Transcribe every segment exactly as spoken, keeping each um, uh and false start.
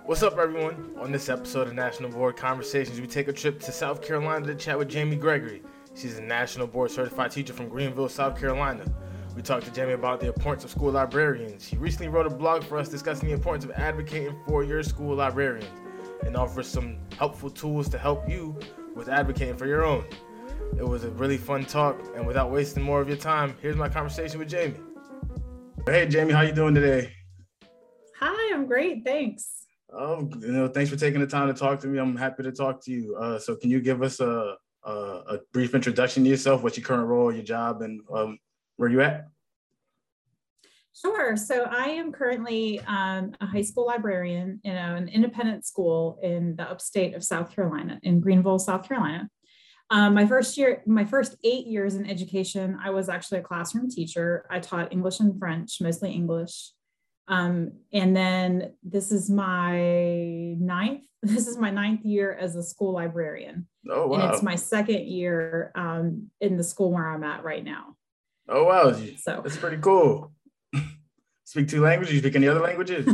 What's up, everyone? On this episode of National Board Conversations, we take a trip to South Carolina to chat with Jamie Gregory. She's a National Board Certified teacher from Greenville, South Carolina. We talked to Jamie about the importance of school librarians. She recently wrote a blog for us discussing the importance of advocating for your school librarians and offers some helpful tools to help you with advocating for your own. It was a really fun talk, and without wasting more of your time, here's my conversation with Jamie. Hey, Jamie, how you doing today? Hi, I'm great, thanks. Oh, you know, thanks for taking the time to talk to me. I'm happy to talk to you. Uh, so can you give us a, a, a brief introduction to yourself, what's your current role, your job, and um, where you at? Sure. So I am currently um, a high school librarian in an independent school in the upstate of South Carolina, in Greenville, South Carolina. Um, my first year, my first eight years in education, I was actually a classroom teacher. I taught English and French, mostly English. Um, and then this is my ninth, this is my ninth year as a school librarian. Oh, wow. And it's my second year um, in the school where I'm at right now. Oh, wow. So that's pretty cool. Speak two languages? You speak any other languages?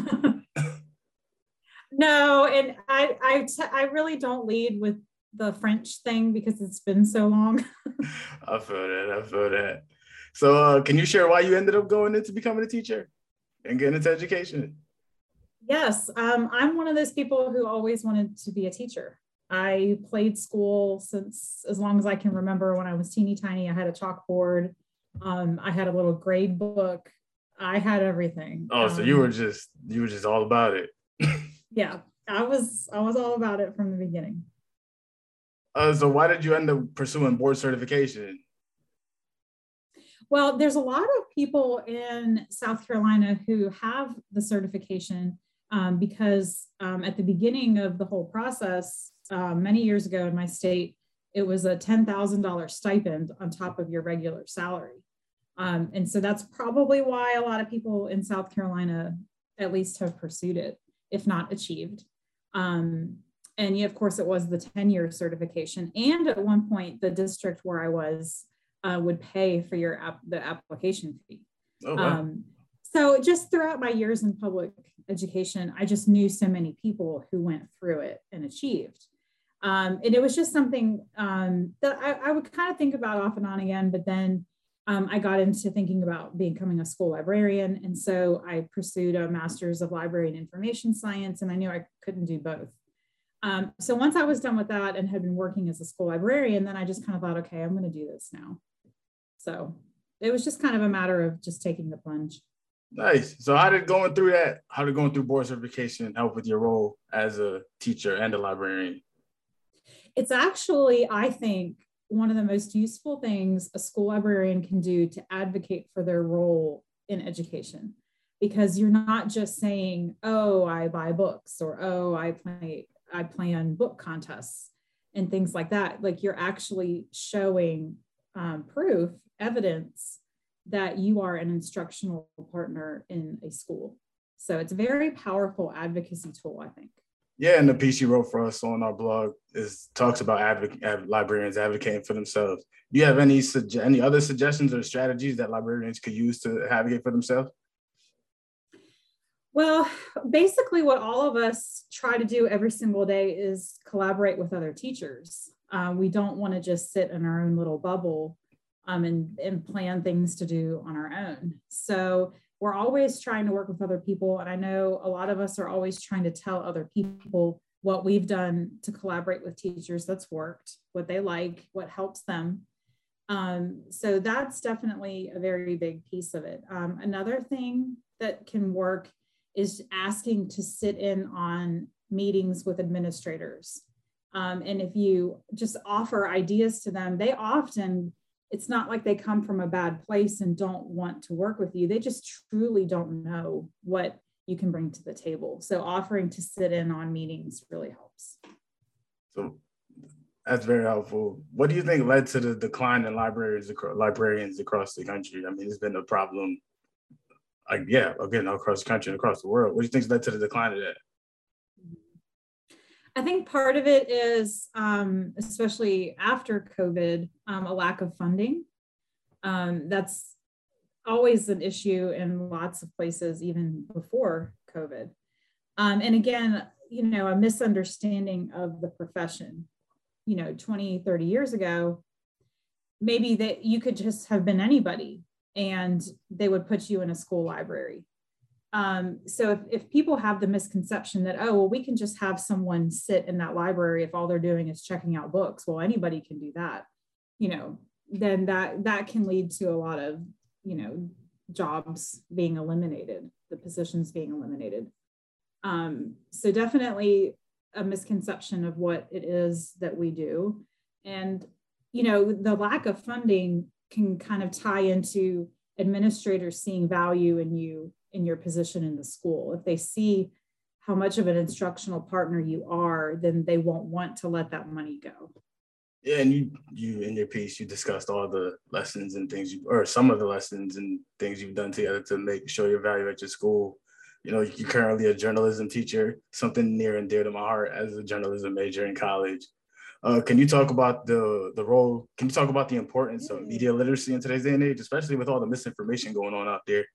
No, and I, I, t- I really don't lead with the French thing because it's been so long. I feel that, I feel that. So uh, can you share why you ended up going into becoming a teacher and getting into education? Yes, um, I'm one of those people who always wanted to be a teacher. I played school since as long as I can remember. When I was teeny tiny, I had a chalkboard. Um, I had a little grade book. I had everything. Oh, so um, you were just, you were just all about it. Yeah, I was, I was all about it from the beginning. Uh, so why did you end up pursuing board certification? Well, there's a lot of people in South Carolina who have the certification um, because um, at the beginning of the whole process, uh, many years ago in my state, it was a ten thousand dollars stipend on top of your regular salary. Um, and so that's probably why a lot of people in South Carolina at least have pursued it, if not achieved. Um, and yeah, of course, it was the ten-year certification. And at one point, the district where I was uh, would pay for your app, the application fee. Oh, wow. Um, so just throughout my years in public education, I just knew so many people who went through it and achieved. Um, and it was just something um, that I, I would kind of think about off and on again, but then um, I got into thinking about becoming a school librarian. And so I pursued a master's of library and information science, and I knew I couldn't do both. Um, so once I was done with that and had been working as a school librarian, then I just kind of thought, okay, I'm going to do this now. So it was just kind of a matter of just taking the plunge. Nice. So how did going through that, how did going through board certification help with your role as a teacher and a librarian? It's actually, I think, one of the most useful things a school librarian can do to advocate for their role in education, because you're not just saying, oh, I buy books, or, oh, I play, I plan book contests and things like that. Like, you're actually showing um, proof, evidence that you are an instructional partner in a school. So it's a very powerful advocacy tool, I think. Yeah, and the piece you wrote for us on our blog is talks about advoc- ad- librarians advocating for themselves. Do you have any suge- any other suggestions or strategies that librarians could use to advocate for themselves? Well, basically what all of us try to do every single day is collaborate with other teachers. Uh, we don't want to just sit in our own little bubble um, and, and plan things to do on our own. So we're always trying to work with other people. And I know a lot of us are always trying to tell other people what we've done to collaborate with teachers that's worked, what they like, what helps them. Um, so that's definitely a very big piece of it. Um, another thing that can work is asking to sit in on meetings with administrators. Um, and if you just offer ideas to them, they often, it's not like they come from a bad place and don't want to work with you. They just truly don't know what you can bring to the table. So offering to sit in on meetings really helps. So that's very helpful. What do you think led to the decline in libraries, librarians across the country? I mean, it's been a problem, like, yeah, again, across the country and across the world. What do you think led to the decline of that? I think part of it is, um, especially after COVID, um, a lack of funding. Um, that's always an issue in lots of places, even before COVID. Um, and again, you know, a misunderstanding of the profession. You know, twenty, thirty years ago, maybe that you could just have been anybody and they would put you in a school library. Um, so if, if people have the misconception that, oh, well, we can just have someone sit in that library if all they're doing is checking out books, well, anybody can do that, you know, then that, that can lead to a lot of, you know, jobs being eliminated, the positions being eliminated. Um, so definitely a misconception of what it is that we do. And, you know, the lack of funding can kind of tie into administrators seeing value in you, in your position in the school. If they see how much of an instructional partner you are, then they won't want to let that money go. Yeah, and you, you in your piece, you discussed all the lessons and things, you, or some of the lessons and things you've done together to make show your value at your school. You know, you're currently a journalism teacher, something near and dear to my heart as a journalism major in college. Uh, can you talk about the the role? Can you talk about the importance of media literacy in today's day and age, especially with all the misinformation going on out there?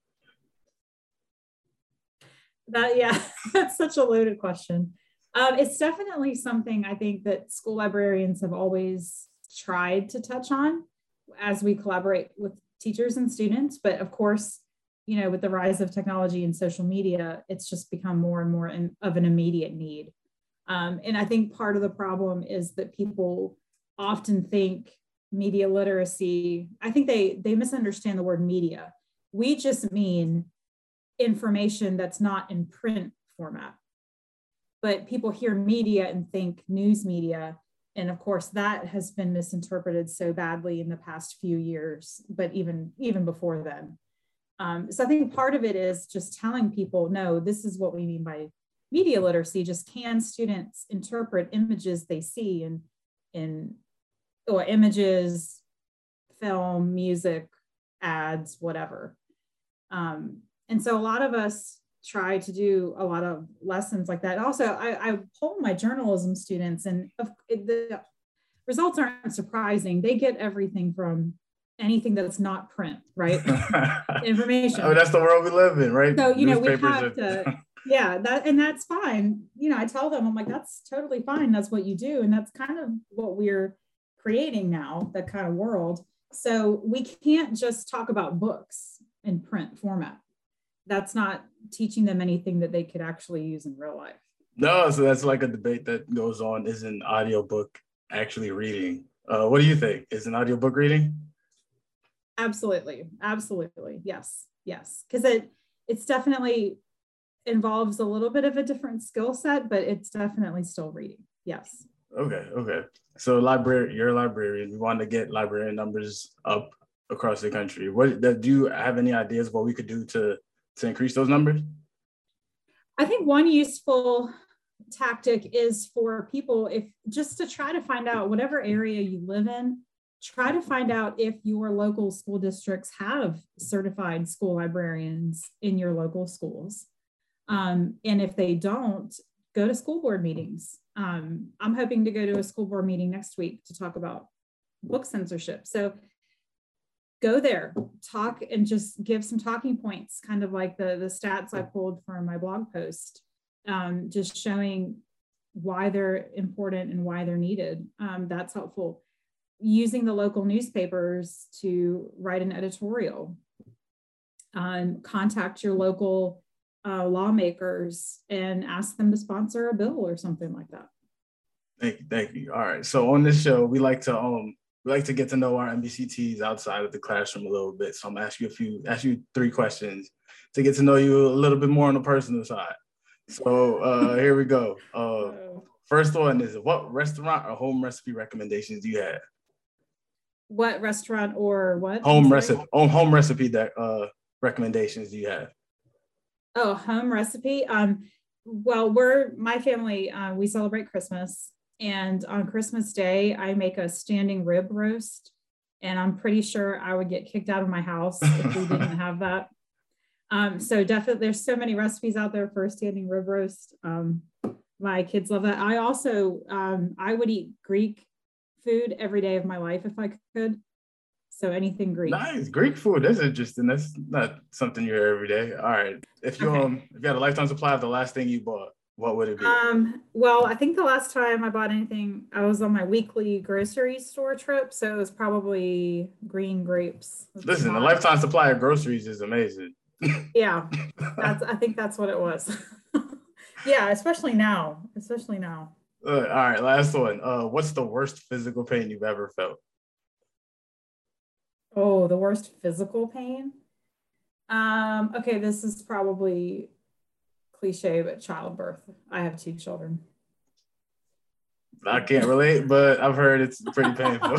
That, yeah, that's such a loaded question. Um, it's definitely something I think that school librarians have always tried to touch on as we collaborate with teachers and students. But of course, you know, with the rise of technology and social media, it's just become more and more in, of an immediate need. Um, and I think part of the problem is that people often think media literacy, I think they, they misunderstand the word media. We just mean information that's not in print format. But people hear media and think news media. And of course, that has been misinterpreted so badly in the past few years, but even, even before then. Um, so I think part of it is just telling people, no, this is what we mean by media literacy. Just can students interpret images they see in, in or images, film, music, ads, whatever. Um, and so a lot of us try to do a lot of lessons like that. Also, I, I poll my journalism students, and the results aren't surprising. They get everything from anything that's not print, right? Information. Oh, that's the world we live in, right? So, you know, we have to, yeah, that, and that's fine. You know, I tell them, I'm like, that's totally fine. That's what you do. And that's kind of what we're creating now, that kind of world. So we can't just talk about books in print format. That's not teaching them anything that they could actually use in real life. No, so that's like a debate that goes on. Is an audiobook actually reading? Uh, what do you think? Is an audiobook reading? Absolutely. Absolutely. Yes. Yes. Because it it's definitely involves a little bit of a different skill set, but it's definitely still reading. Yes. Okay. Okay. So library, you're a librarian. We want to get librarian numbers up across the country. What do you have any ideas what we could do to to increase those numbers? I think one useful tactic is for people, if just to try to find out whatever area you live in, try to find out if your local school districts have certified school librarians in your local schools. Um, and if they don't, go to school board meetings. Um, I'm hoping to go to a school board meeting next week to talk about book censorship. So go there, talk, and just give some talking points, kind of like the, the stats I pulled from my blog post, um, just showing why they're important and why they're needed. Um, that's helpful. Using the local newspapers to write an editorial. Um, contact your local uh, lawmakers and ask them to sponsor a bill or something like that. Thank you, thank you. All right, so on this show, we like to um we like to get to know our M B C Ts outside of the classroom a little bit. So I'm gonna ask you a few, ask you three questions to get to know you a little bit more on the personal side. So uh, here we go. Uh, first one is, what restaurant or home recipe recommendations do you have? What restaurant or what? Home recipe. Oh, home recipe that uh, recommendations do you have? Oh, home recipe. Um, well, we're my family. Uh, we celebrate Christmas. And on Christmas Day, I make a standing rib roast, and I'm pretty sure I would get kicked out of my house if we didn't have that. Um, so definitely, there's so many recipes out there for a standing rib roast. Um, my kids love that. I also, um, I would eat Greek food every day of my life if I could. So anything Greek. Nice, Greek food. That's interesting. That's not something you hear every day. All right. If you okay. um, if you had a lifetime supply of the last thing you bought, What would it be? Um, well, I think the last time I bought anything, I was on my weekly grocery store trip, so it was probably green grapes. Listen, a lifetime supply of groceries is amazing. Yeah, that's. I think that's what it was. Yeah, especially now. Especially now. Uh, all right, last one. Uh, what's the worst physical pain you've ever felt? Oh, the worst physical pain. Um, okay, this is probably cliche, but childbirth. I have two children. I can't relate, but I've heard it's pretty painful.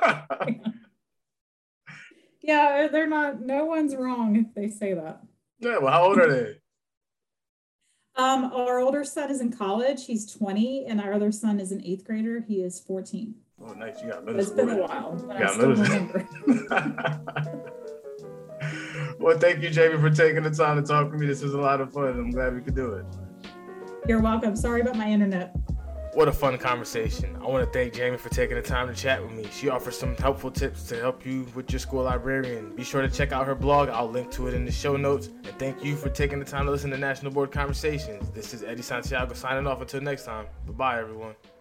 Yeah, they're not, no one's wrong if they say that. Yeah, well, how old are they? Um, our older son is in college. He's twenty, and our other son is an eighth grader. He is fourteen. Oh, nice. You got middle It's school. been a while, but You I got still middle remember. Well, thank you, Jamie, for taking the time to talk to me. This was a lot of fun. I'm glad we could do it. You're welcome. Sorry about my internet. What a fun conversation. I want to thank Jamie for taking the time to chat with me. She offers some helpful tips to help you with your school librarian. Be sure to check out her blog. I'll link to it in the show notes. And thank you for taking the time to listen to National Board Conversations. This is Eddie Santiago signing off until next time. Bye-bye, everyone.